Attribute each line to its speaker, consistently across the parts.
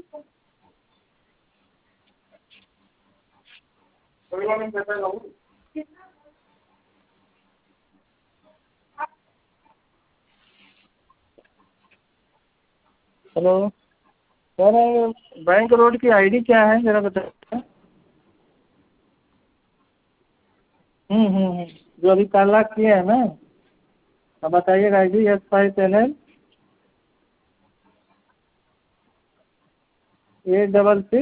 Speaker 1: Hello sir, bank road की ID क्या है जरा बताइए। जो अभी काला किए हैं ना, अब बताइएगा आईडी। S5LL 866।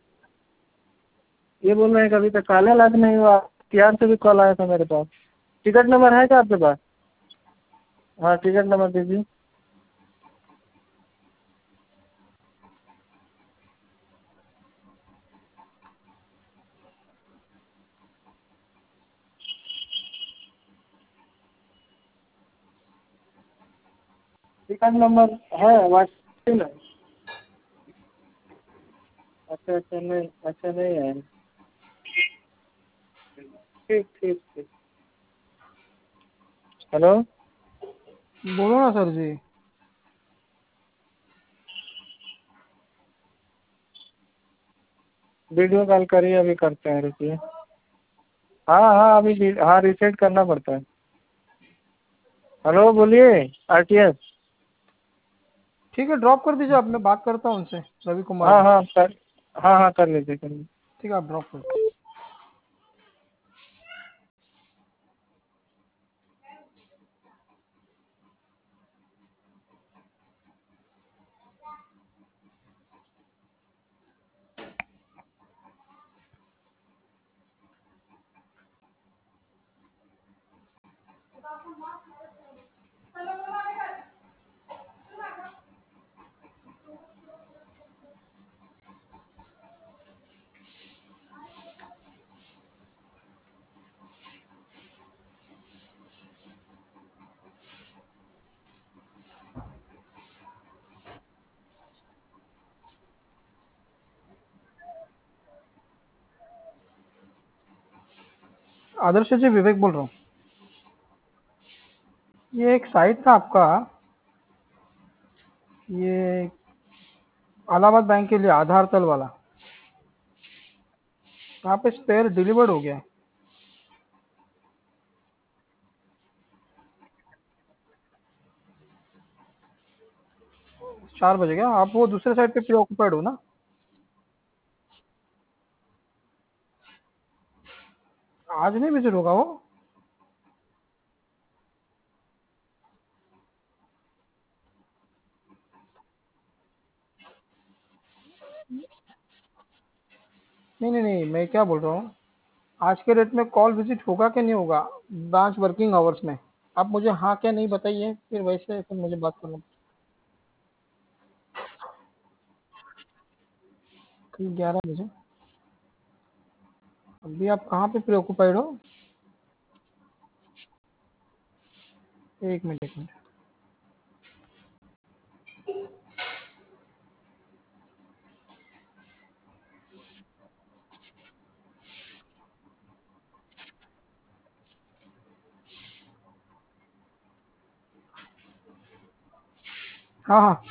Speaker 1: ये बोल रहे हैं कि अभी तक काला लॉक नहीं हुआ। TR से भी कॉल आया था मेरे पास। टिकट नंबर है क्या आपके पास? हाँ, टिकट नंबर दीजिए। टिकट नंबर है व्हाट्सएप में? अच्छा नहीं है। ठीक ठीक ठीक। हेलो,
Speaker 2: बोलो ना सर जी।
Speaker 1: वीडियो कॉल करिए, अभी करते हैं, रुकिए। हाँ अभी हाँ, रीसेट करना पड़ता है। हेलो बोलिए। RTS।
Speaker 2: ठीक है, ड्रॉप कर दीजिए आप, मैं बात करता हूँ उनसे, रवि कुमार
Speaker 1: हाँ
Speaker 2: जी।
Speaker 1: हाँ कर हाँ कर लीजिए कर लीजिए।
Speaker 2: ठीक है, आप ड्रॉप कर दीजिए। आदर्श जी, विवेक बोल रहा हूँ। ये एक साइट था आपका, ये इलाहाबाद बैंक के लिए आधार तल वाला, यहाँ पे स्पेयर डिलीवर्ड हो गया है। 4 बजे क्या? आप वो दूसरे साइड पे प्रीऑक्युपाइड हो ना? आज नहीं विजिट होगा वो? नहीं, मैं क्या बोल रहा हूँ, आज के डेट में कॉल विजिट होगा कि नहीं होगा ब्रांच वर्किंग आवर्स में? आप मुझे हाँ क्या नहीं बताइए, फिर वैसे फिर मुझे बात करना। कल 11 बजे? अभी आप कहाँ पे प्रीऑक्युपाइड हो? एक मिनट एक मिनट। हाँ हाँ।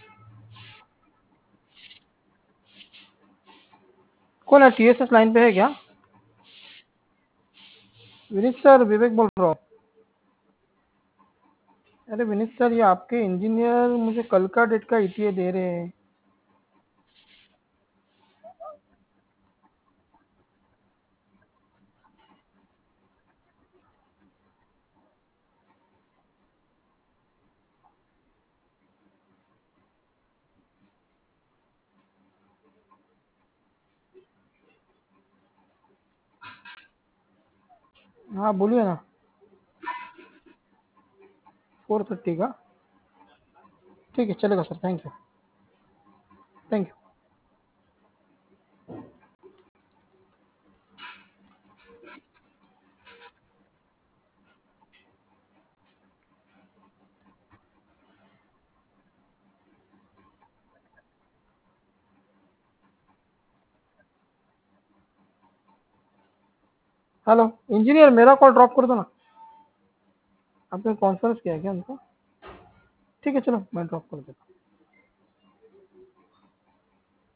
Speaker 2: कौन है? TSS लाइन पे है क्या? विनीत सर, विवेक बोल रहा हूँ। अरे विनीत सर, ये आपके इंजीनियर मुझे कल का डेट का ETA दे रहे हैं। हाँ बोलिए ना। 4:30 का? ठीक है, चलेगा sir, thank you. Thank you. Hello engineer, मेरा कॉल ड्रॉप कर दो ना। आपने कॉन्फ्रेंस किया है क्या उनको? ठीक है, चलो मैं ड्रॉप कर देता हूँ।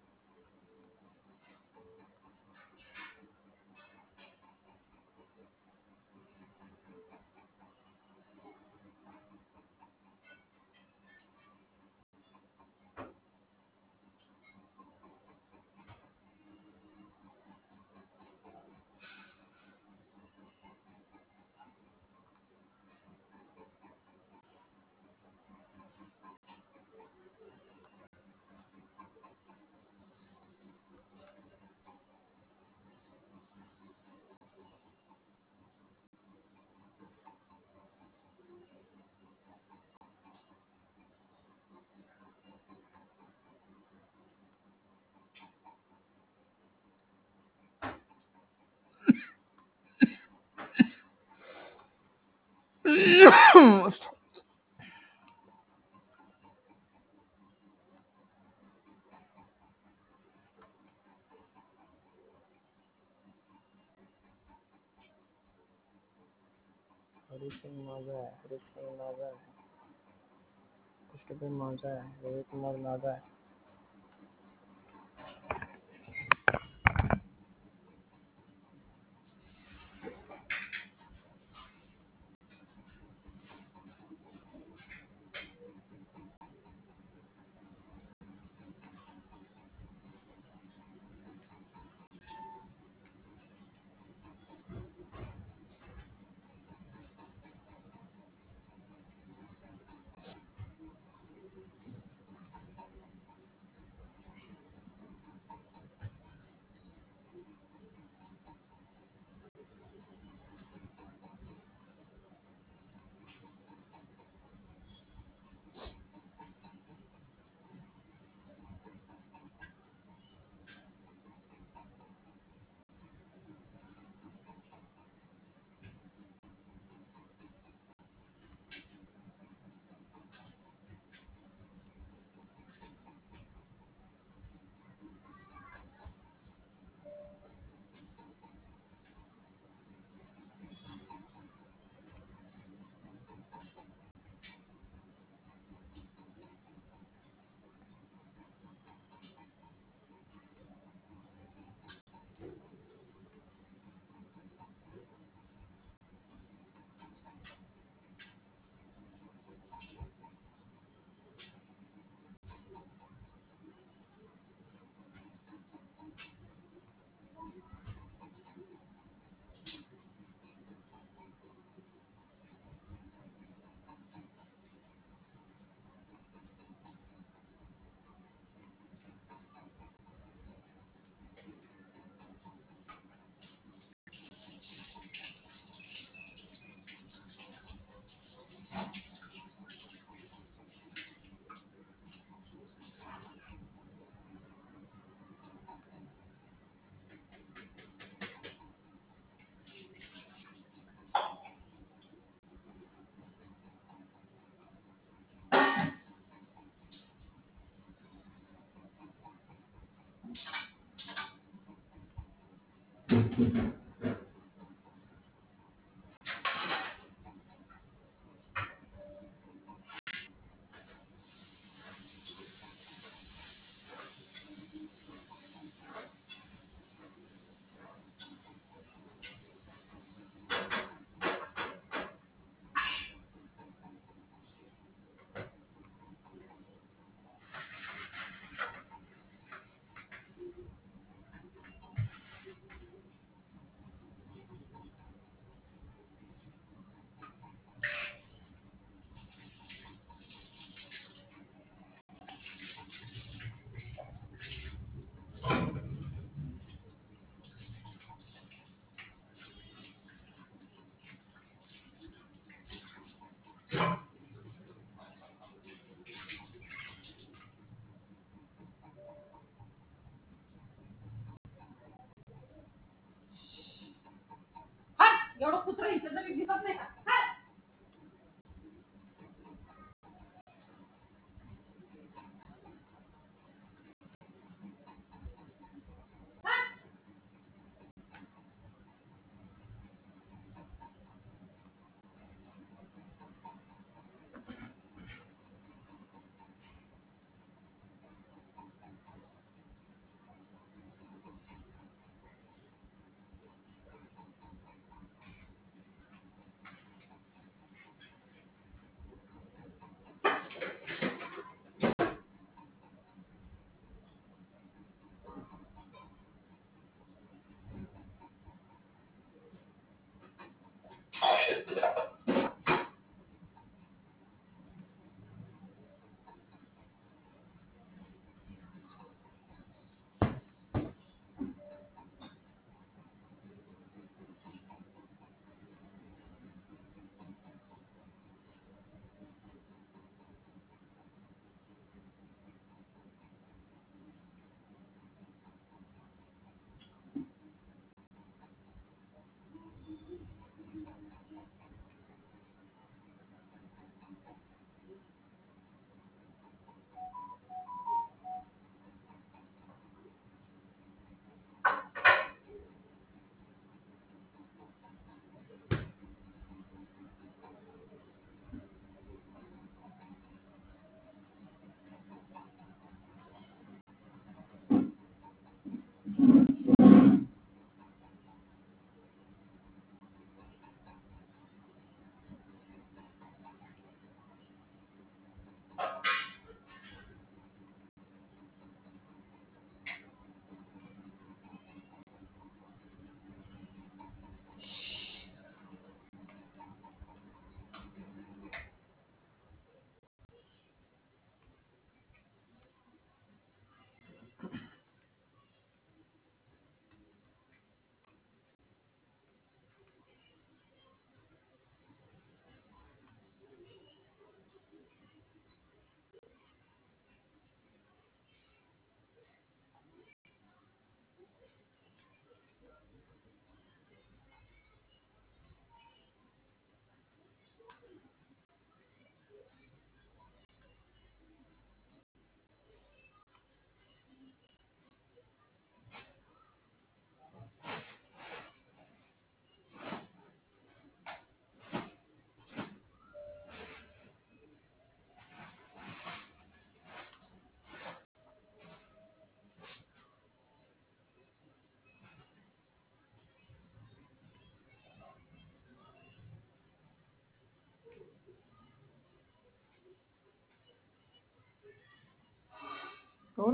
Speaker 2: हरी सिंह माझा है, हरी सिंह माझा है, कृष्ण माझा है, रवि कुमार माझा है।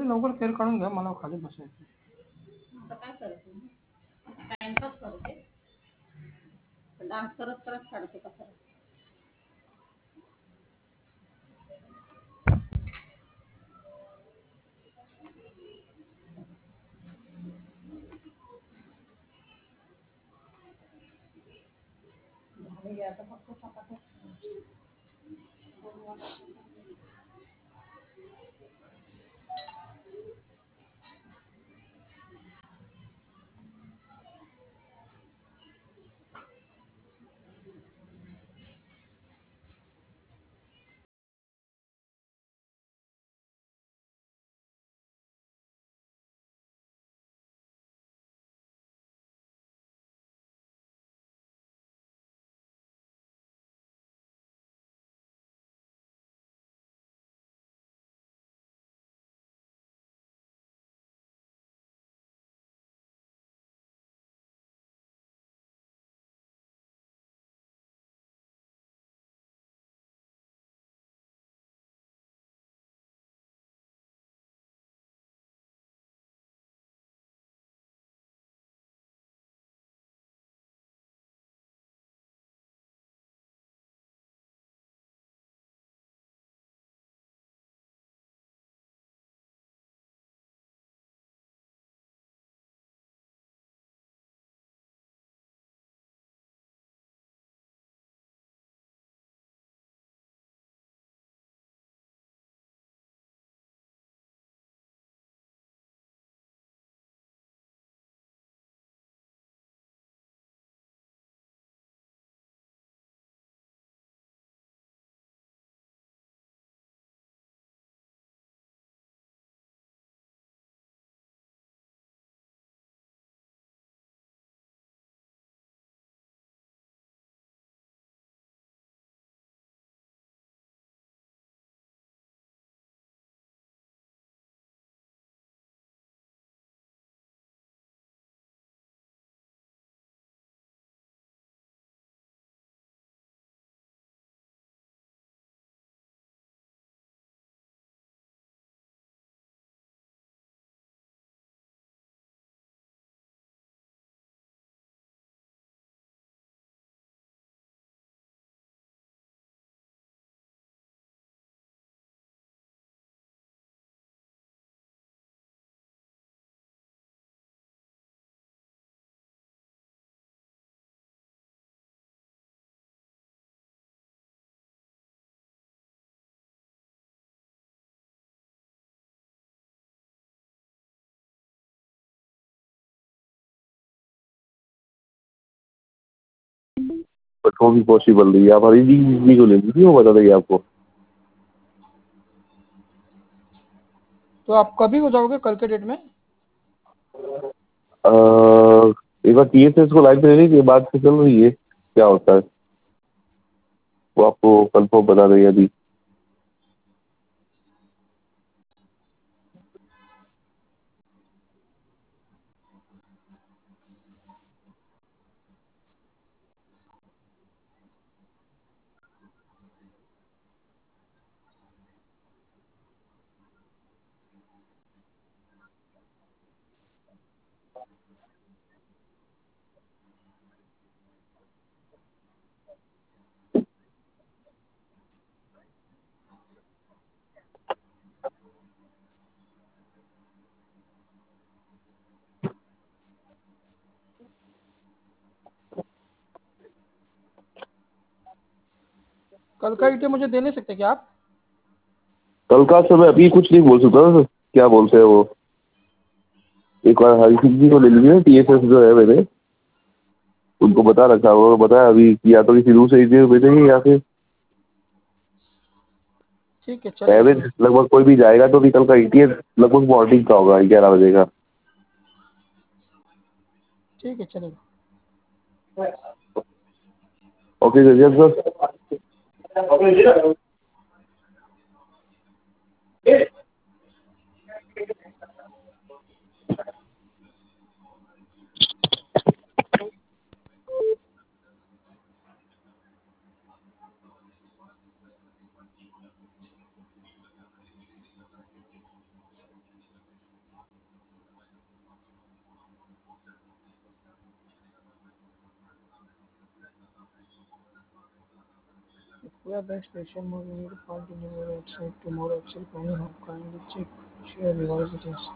Speaker 2: मी लवकर केअर काढून घ्या, मला खाली बसायचं.
Speaker 3: आता काय करते टाइमपास करते डान्स करत करत काढते कसा झाले आता फक्त चपात्या
Speaker 4: बट वो भी पॉसिबल नहीं है। आप हरी जी को ले लीजिए, वो बता देंगे आपको।
Speaker 2: तो आप कभी हो जाओगे कल के डेट में?
Speaker 4: एक बार TSS को लाइन पे लेने के बाद से चल रही है, क्या होता है वो आपको कंफर्म बता देंगे अभी।
Speaker 2: कल का डिटेल मुझे दे नहीं सकते क्या आप?
Speaker 4: कल का समय अभी कुछ नहीं बोल सकता, क्या बोलते हैं वो। एक बार हरी सिंह जी को ले लीजिए, TSS जो है मैंने उनको बता रखा, वो बताया अभी कि या तो किसी दूसरे एजेंट भेजेंगे या फिर
Speaker 2: ठीक है चलिए
Speaker 4: एवरेज
Speaker 2: चलिए।
Speaker 4: लगभग कोई भी जाएगा तो भी कल का ETS लगभग मॉर्निंग का होगा 11 बजे का।
Speaker 2: ठीक है चलेगा।
Speaker 4: Okay sir.
Speaker 2: We are best station mode. We need to find in your website tomorrow. Excel planning. How kindly check, share, revise it. Yes.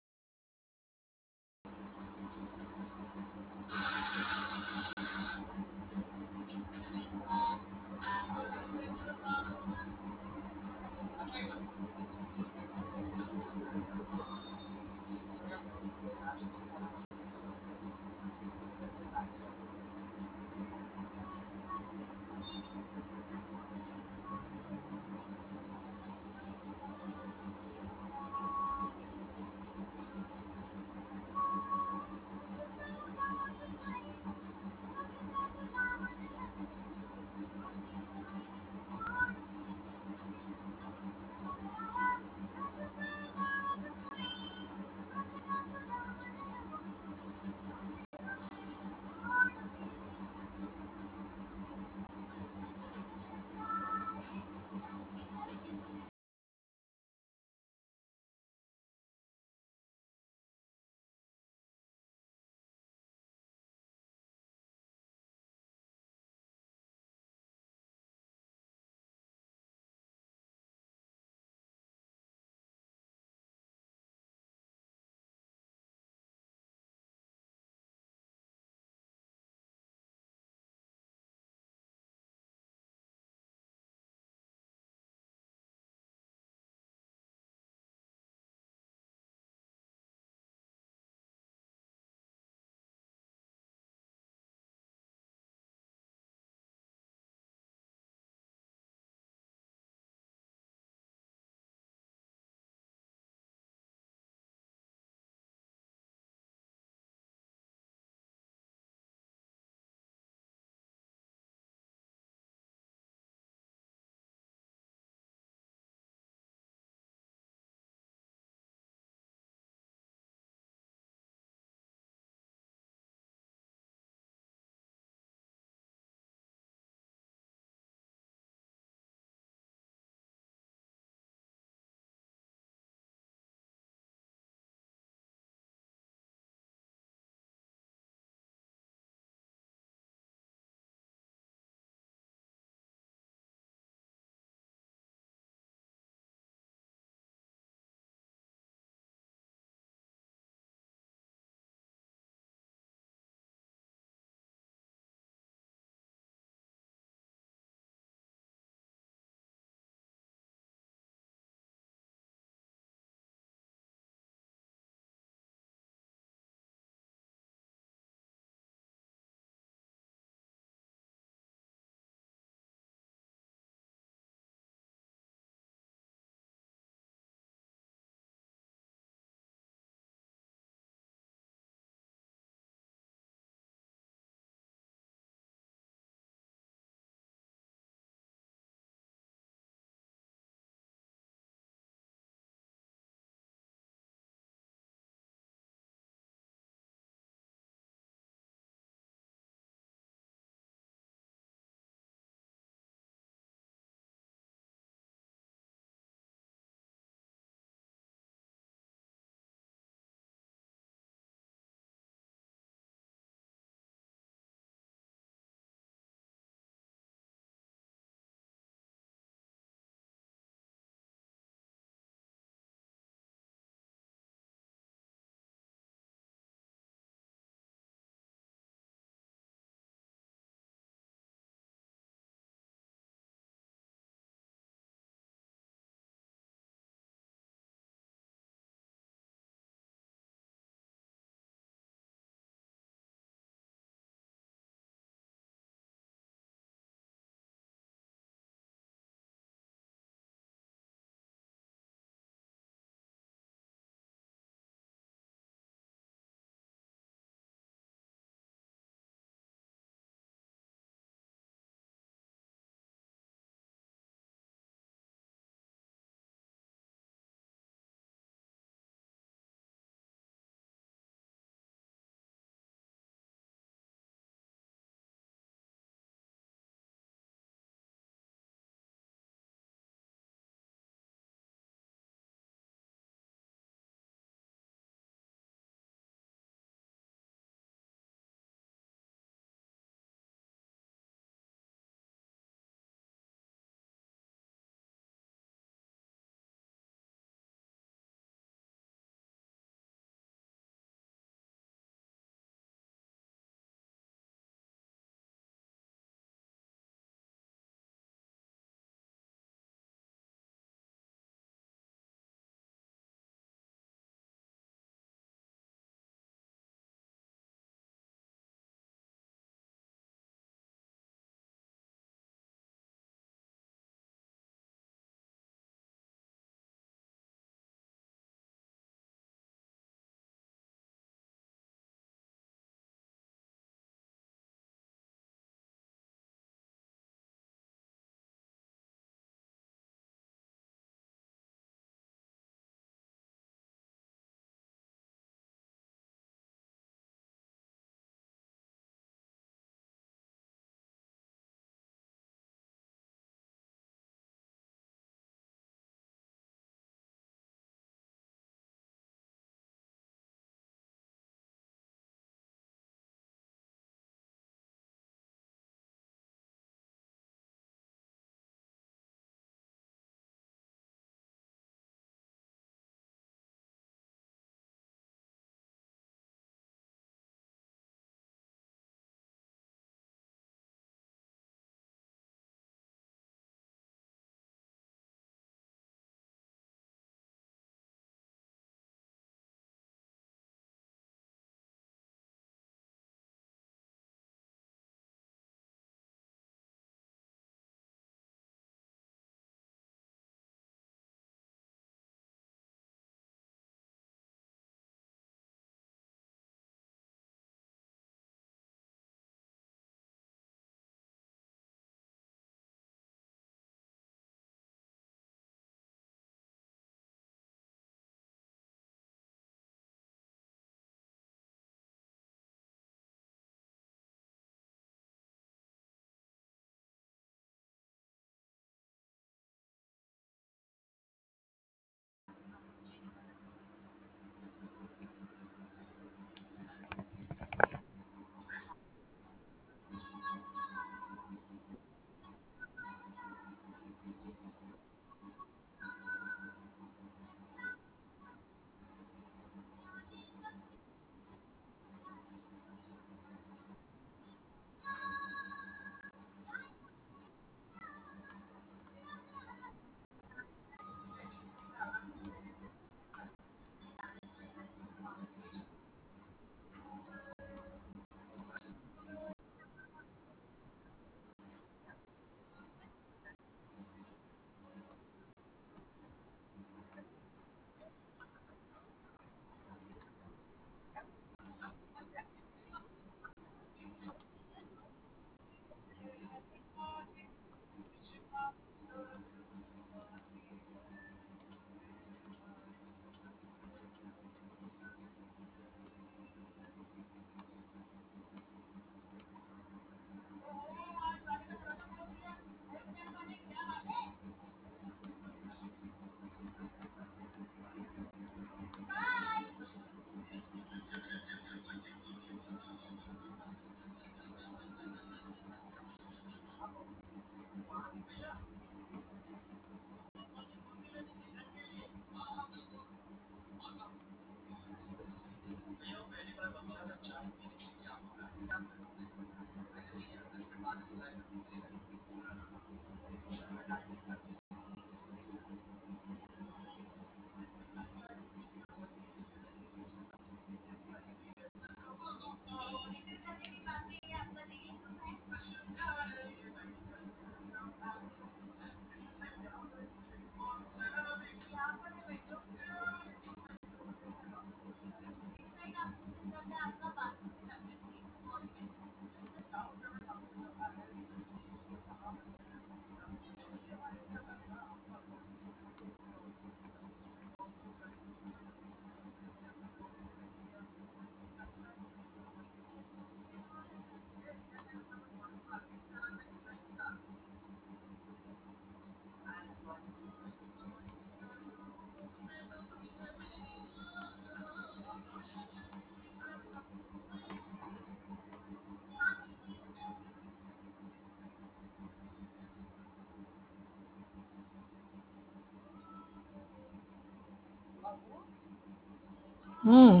Speaker 2: Hmm,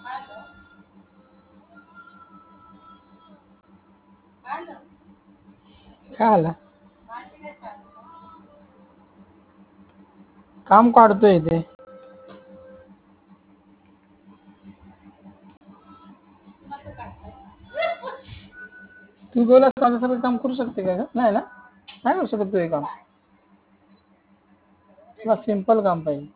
Speaker 2: काय आला? काम काढतोय ते. तू बोला माझ्यासारखं काम करू शकते का ग? नाही ना, नाही करू शकत तू हे काम. तुला सिंपल काम पाहिजे.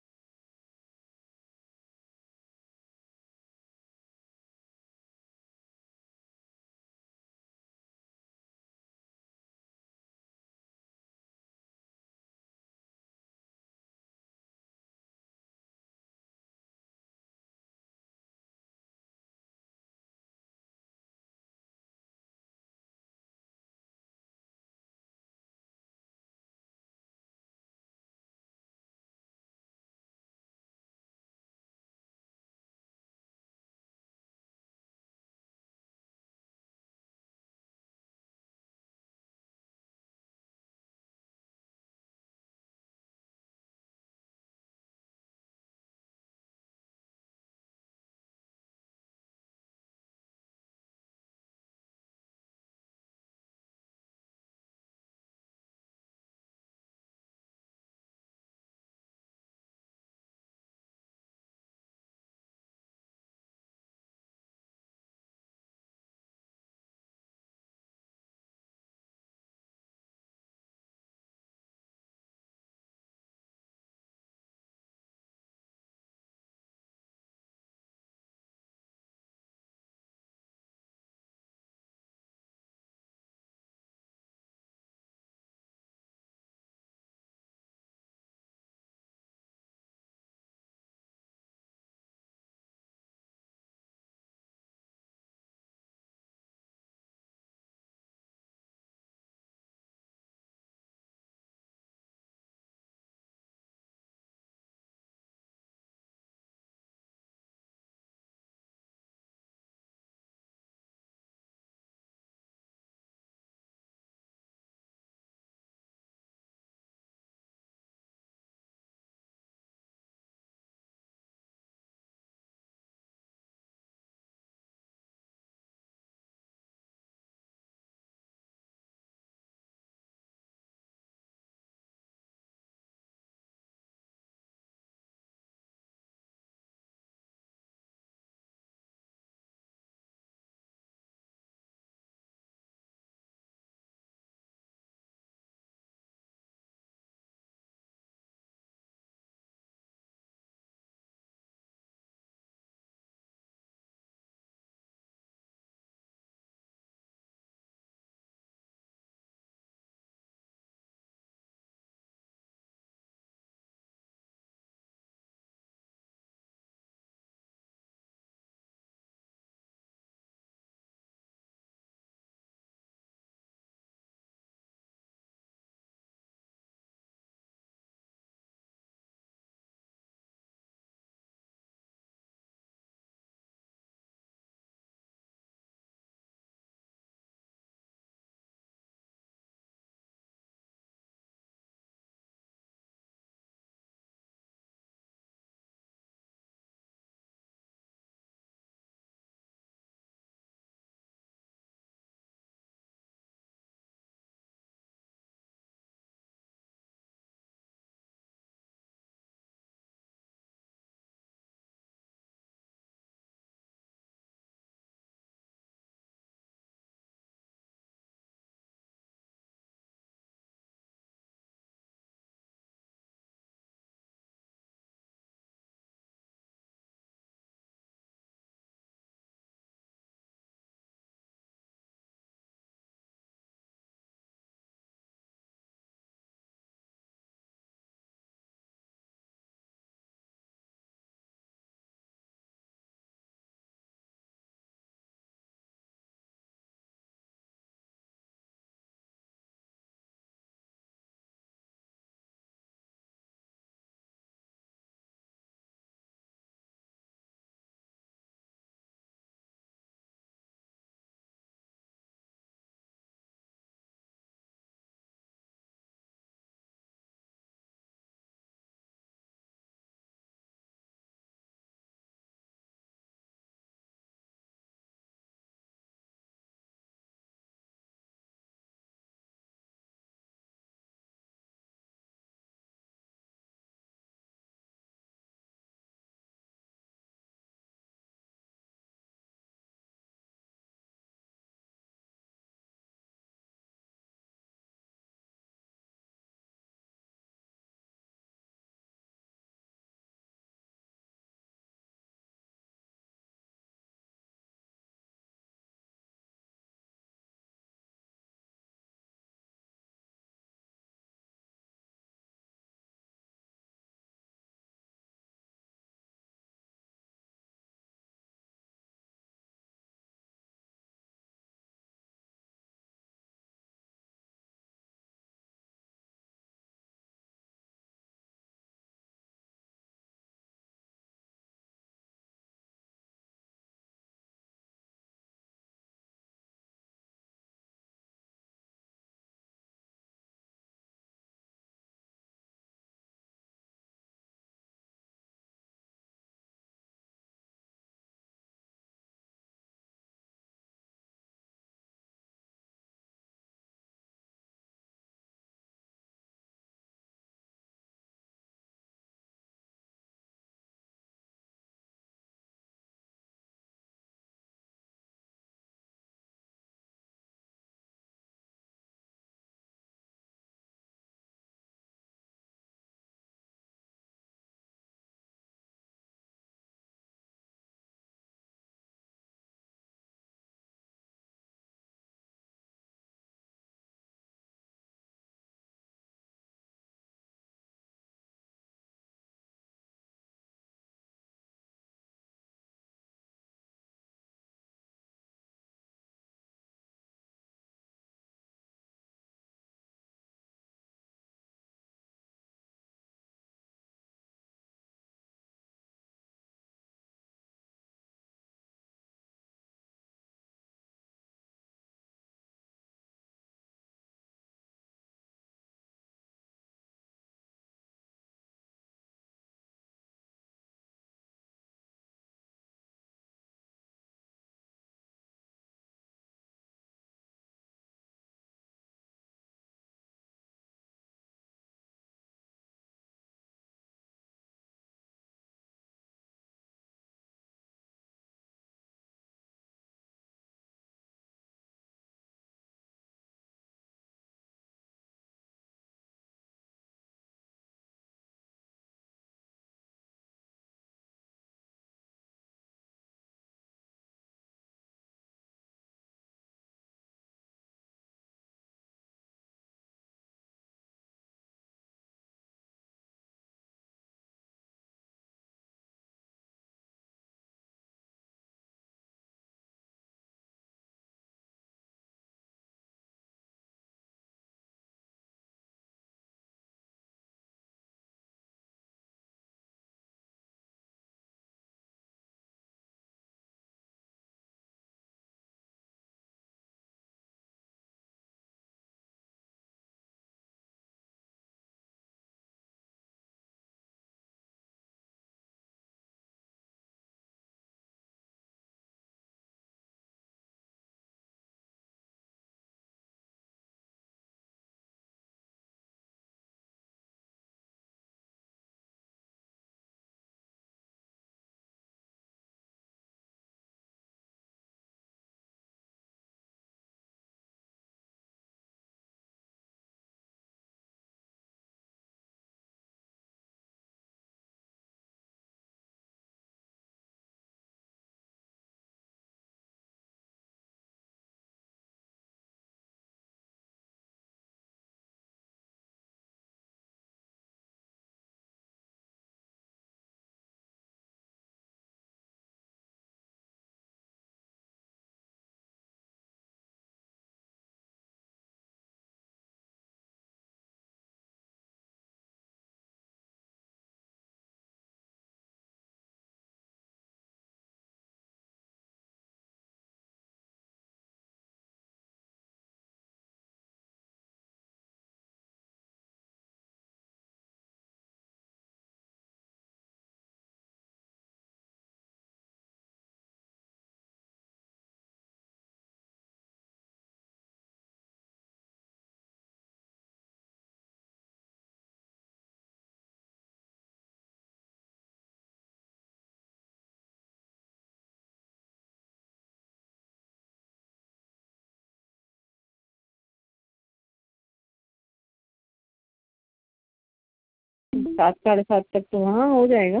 Speaker 5: 7 साढ़े 7 तक तो हाँ हो जाएगा।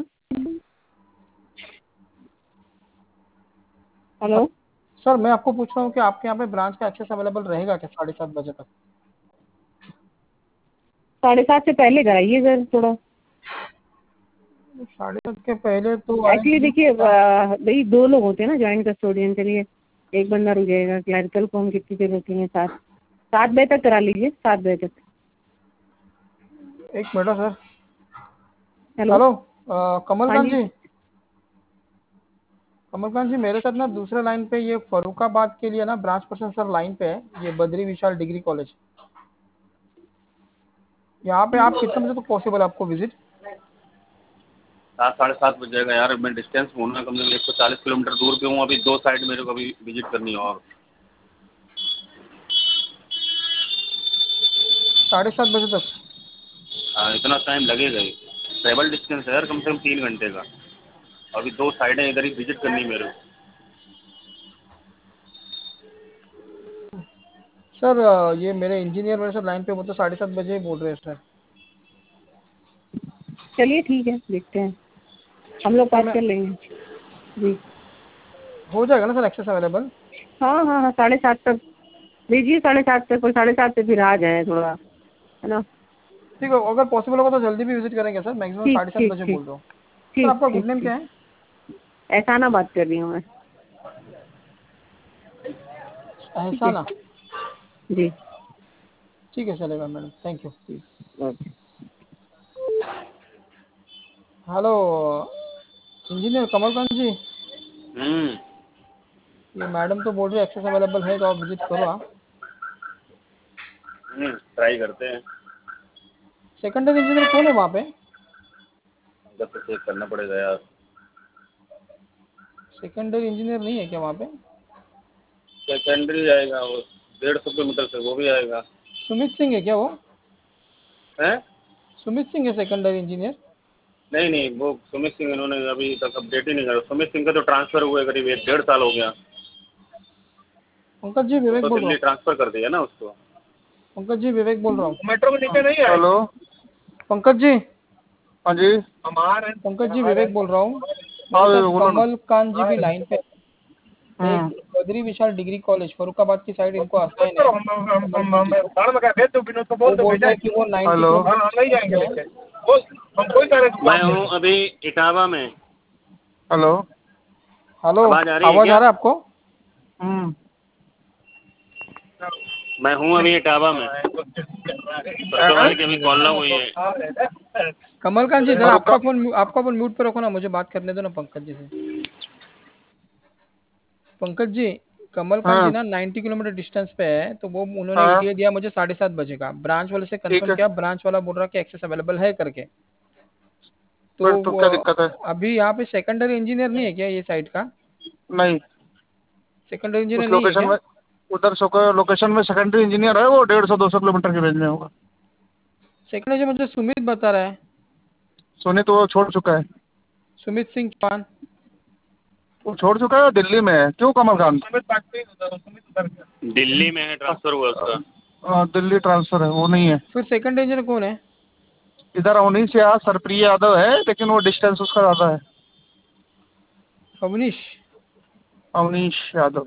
Speaker 5: हेलो
Speaker 2: सर मैं आपको पूछ रहा हूँ कि आपके यहाँ पे ब्रांच का एक्सेस अवेलेबल रहेगा क्या 7:30 बजे तक?
Speaker 5: 7:30 से पहले कराइए सर थोड़ा।
Speaker 2: 7:30 के पहले तो
Speaker 5: एक्चुअली देखिए भाई 2 लोग होते हैं ना ज्वाइंट कस्टोडियन के लिए, एक बंदा रुक जाएगा। क्लरिकल फॉर्म कितनी देर होती है? 7 बजे तक करा लीजिए, 7 बजे तक।
Speaker 2: एक मिनट सर।
Speaker 5: हेलो
Speaker 2: हेलो
Speaker 5: हाँ
Speaker 2: कमलकांत
Speaker 5: जी।
Speaker 2: जी, कमलकांत जी मेरे साथ ना दूसरे लाइन पे ये फरुखाबाद के लिए ना ब्रांच पर्सन सर लाइन पे है, ये बद्री विशाल डिग्री कॉलेज। यहाँ पे आप कितने बजे तक पॉसिबल है आपको विजिट?
Speaker 4: 7 साढ़े 7 बज जाएगा यार। मैं डिस्टेंस हूँ ना, कम से कम 140 किलोमीटर दूर पे हूँ। अभी 2 साइड मेरे को अभी विजिट करनी है और
Speaker 2: 7:30 बजे तक?
Speaker 4: हाँ, इतना टाइम लगेगा ही। ट्रेवल डिस्टेंस है यार कम से कम 3 घंटे का। अभी 2 साइडें इधर ही विजिट करनी है मेरे को।
Speaker 2: सर ये मेरे इंजीनियर मेरे साथ लाइन पे, वो तो 7:30 बजे ही बोल रहे हैं सर।
Speaker 5: चलिए ठीक है, देखते हैं, हम लोग
Speaker 2: सर
Speaker 5: बात
Speaker 2: मैं,
Speaker 5: कर लेंगे जी।
Speaker 2: हो जाएगा ना सर एक्सेस अवेलेबल?
Speaker 5: हाँ हाँ हाँ 7:30 तक भेजिए, 7:30 तक। और 7:30 से फिर आ जाए थोड़ा, है ना।
Speaker 2: ठीक है, अगर पॉसिबल होगा तो जल्दी भी विजिट करेंगे सर, मैक्सिमम
Speaker 5: ठीक
Speaker 2: 7:30
Speaker 5: ठीक
Speaker 2: बजे
Speaker 5: ठीक
Speaker 2: बोल रहा हूँ। सर
Speaker 5: ठीक
Speaker 2: आपका गुड
Speaker 5: ठीक
Speaker 2: नेम
Speaker 5: ठीक।
Speaker 2: क्या है?
Speaker 5: एहसाना बात कर रही हूँ मैं। ठीक है
Speaker 2: एहसाना?
Speaker 5: जी।
Speaker 2: ठीक है चलेगा madam, thank you.
Speaker 5: Okay.
Speaker 2: Hello engineer Kamalkant ji, ये मैडम तो बोल रही है एक्सेस अवेलेबल है तो आप विजिट करो आप।
Speaker 4: ट्राई करते हैं।
Speaker 2: सेकेंडरी इंजीनियर कौन है वहाँ पे?
Speaker 4: अंदर से चेक करना पड़ेगा यार।
Speaker 2: सेकेंडरी इंजीनियर नहीं है क्या वहाँ पे?
Speaker 4: सेकेंडरी आएगा वो, 150 किलोमीटर से वो भी आएगा।
Speaker 2: सुमित सिंह है क्या वो?
Speaker 4: हैं?
Speaker 2: सुमित सिंह है सेकेंडरी इंजीनियर?
Speaker 4: नहीं नहीं, वो सुमित सिंह इन्होंने अभी तक अपडेट ही नहीं करा। सुमित सिंह का तो ट्रांसफ़र हुए करीब 1 डेढ़ साल हो गया।
Speaker 2: पंकज जी
Speaker 4: वो
Speaker 2: विवेक
Speaker 4: तो
Speaker 2: बोल रहा
Speaker 4: दिल्ली
Speaker 2: हूँ।
Speaker 4: ट्रांसफ़र कर दिया ना उसको।
Speaker 2: पंकज जी विवेक बोल रहा हूँ।
Speaker 1: मेट्रो के नीचे नहीं है। हेलो
Speaker 2: पंकज जी,
Speaker 1: हाँ जी। हम आ रहे
Speaker 2: पंकज जी विवेक बोल रहा हूँ।
Speaker 1: हाँ
Speaker 2: मेरे साथ
Speaker 1: बोलो ना।
Speaker 2: कमलकांत जी भी लाइन पे है। एक बद्री विशाल डिग्री कॉलेज फरुखाबाद की साइड इनको असाइन है। कमलकांत जी को
Speaker 1: बाहर में क्या भेज दो, विनोद को बोल
Speaker 2: वो
Speaker 1: दो
Speaker 2: बोल
Speaker 1: भेजा
Speaker 2: रहे
Speaker 1: है।
Speaker 2: हैं कि वो 90
Speaker 1: हेलो हाँ
Speaker 2: किलोमीटर
Speaker 1: हम नहीं
Speaker 2: डिस्टेंस
Speaker 1: जाएंगे
Speaker 2: पे है।
Speaker 1: लेके बोल, हम कोई कह रहे
Speaker 4: मैं हूँ अभी इटावा में।
Speaker 1: हेलो।
Speaker 2: हेलो,
Speaker 4: आवाज़ आ रही है
Speaker 2: आवाज आ
Speaker 4: क्या?
Speaker 2: रहा है आपको?
Speaker 1: हम्म।
Speaker 4: मैं हूँ अभी इटावा में। फरुखाबाद की अभी कॉल लग हुई है।
Speaker 2: कमलकांत जी जरा
Speaker 1: फरुखा
Speaker 2: आपका फोन म्यूट पे रखो ना, मुझे बात करने दो ना पंकज जी से। पंकज जी, कमलकांत जी
Speaker 1: हाँ
Speaker 2: ना 90 किलोमीटर डिस्टेंस पे है, तो वो उन्होंने
Speaker 1: हाँ
Speaker 2: ईटीए दिया मुझे 7:30 बजे का। ब्रांच वाले से
Speaker 1: ठीक
Speaker 2: कंफर्म
Speaker 1: है।
Speaker 2: किया, ब्रांच वाला बोल रहा कि एक्सेस अवेलेबल है करके। तो
Speaker 1: फिर तो क्या दिक्कत है?
Speaker 2: अभी यहाँ पे सेकेंडरी इंजीनियर नहीं है क्या ये साइड का?
Speaker 1: नहीं,
Speaker 2: सेकेंडरी इंजीनियर
Speaker 1: उस
Speaker 2: नहीं है
Speaker 1: लोकेशन
Speaker 2: क्या?
Speaker 1: में, उधर लोकेशन में सेकेंडरी इंजीनियर है, वो 150-200 किलोमीटर के रेंज में होगा।
Speaker 2: सेकेंडरी मुझे सुमित बता रहा है।
Speaker 1: सोनी तो वो छोड़ चुका है।
Speaker 2: सुमित सिंह चौहान।
Speaker 1: वो छोड़ चुका है, दिल्ली में है। क्यों कमलकांत?
Speaker 4: दिल्ली में है, ट्रांसफ़र हुआ उसका।
Speaker 1: दिल्ली ट्रांसफर है, वो नहीं है
Speaker 2: फिर सेकेंडरी इंजीनियर कौन है?
Speaker 1: इधर। उन्हीं से यहाँ सरप्रिय यादव है, लेकिन वो डिस्टेंस उसका ज़्यादा है।
Speaker 2: अवनीश।
Speaker 1: अवनीश यादव।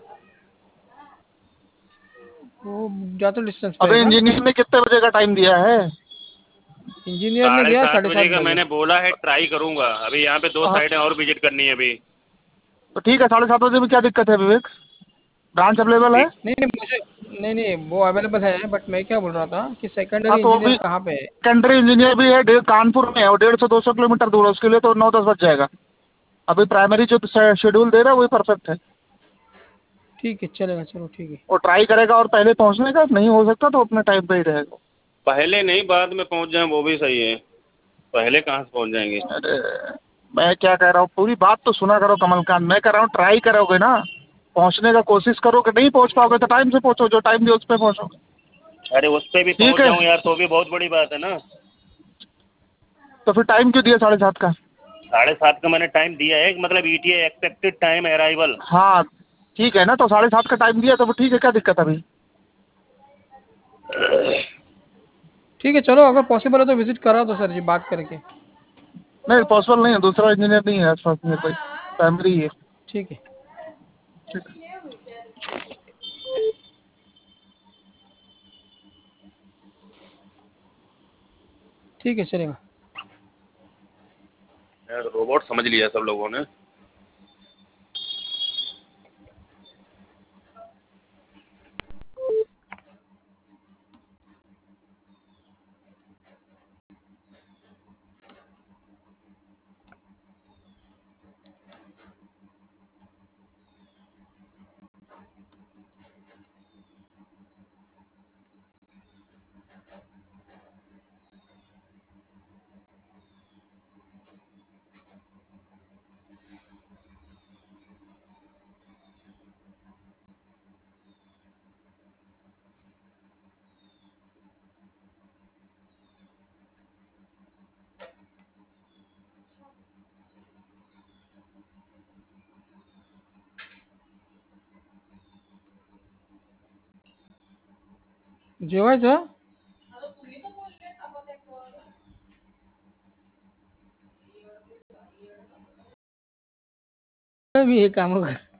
Speaker 2: वो ज़्यादा डिस्टेंस पे है
Speaker 1: अबे
Speaker 2: क्या?
Speaker 1: इंजीनियर ने कितने बजे का टाइम दिया है?
Speaker 2: इंजीनियर ने
Speaker 4: साढ़े
Speaker 2: दिया
Speaker 4: सात
Speaker 2: साढ़े
Speaker 4: बजे
Speaker 2: सात
Speaker 4: का
Speaker 2: बजे
Speaker 4: मैंने बोला है, ट्राई करूँगा। अभी यहाँ पे 2
Speaker 1: हाँ,
Speaker 4: साइडें और विजिट करनी है अभी।
Speaker 1: तो ठीक है, 7:30 बजे में क्या दिक्कत है विवेक? ब्रांच अवेलेबल है।
Speaker 4: ठीक।
Speaker 2: नहीं नहीं मुझे, नहीं नहीं वो अवेलेबल है, बट मैं क्या बोल रहा था कि
Speaker 1: हाँ
Speaker 2: सेकेंडरी
Speaker 1: तो वो भी
Speaker 2: इंजीनियर कहाँ पे है?
Speaker 1: सेकेंडरी इंजीनियर भी है, कानपुर में है। वो 150-200 किलोमीटर दूर है, उसके लिए तो 9-10 बज जाएगा। अभी प्राइमरी जो शेड्यूल दे रहा है वही परफेक्ट है।
Speaker 2: ठीक है चलेगा, चलो ठीक है।
Speaker 1: वो ट्राई करेगा और पहले पहुंचने का, नहीं हो सकता तो अपने टाइम पे ही रहेगा।
Speaker 4: पहले नहीं, बाद में पहुँच जाएँ वो भी सही है। पहले कहाँ से पहुँच जाएंगे?
Speaker 1: अरे मैं क्या कह रहा हूँ, पूरी बात तो सुना करो कमलकांत। मैं कह रहा हूँ ट्राई करोगे ना, पहुंचने का कोशिश करोगे। नहीं पहुंच पाओगे तो टाइम से पहुंचो, जो टाइम दिया उस पर पहुंचो।
Speaker 4: अरे उस पर भी
Speaker 1: ठीक
Speaker 4: पहुँच
Speaker 1: है,
Speaker 4: जाऊँ यार तो भी बहुत बड़ी बात है ना।
Speaker 1: तो फिर टाइम क्यों दिया 7:30 का?
Speaker 4: 7:30 का मैंने टाइम दिया है, मतलब ETA एक्सपेक्टेड टाइम अराइवल।
Speaker 1: हाँ ठीक है ना, तो 7:30 का टाइम दिया तो वो ठीक है, क्या दिक्कत है अभी?
Speaker 2: ठीक है, चलो अगर पॉसिबल है तो विजिट करा दो सर जी, बात करके।
Speaker 1: नहीं पॉसिबल नहीं है, दूसरा इंजीनियर नहीं है आसपास में कोई, प्राइमरी है।
Speaker 2: ठीक है। ठीक है, चलेगा।
Speaker 4: रोबोट समझ लिया सब लोगों ने।
Speaker 2: जेवायचं? मी हे काम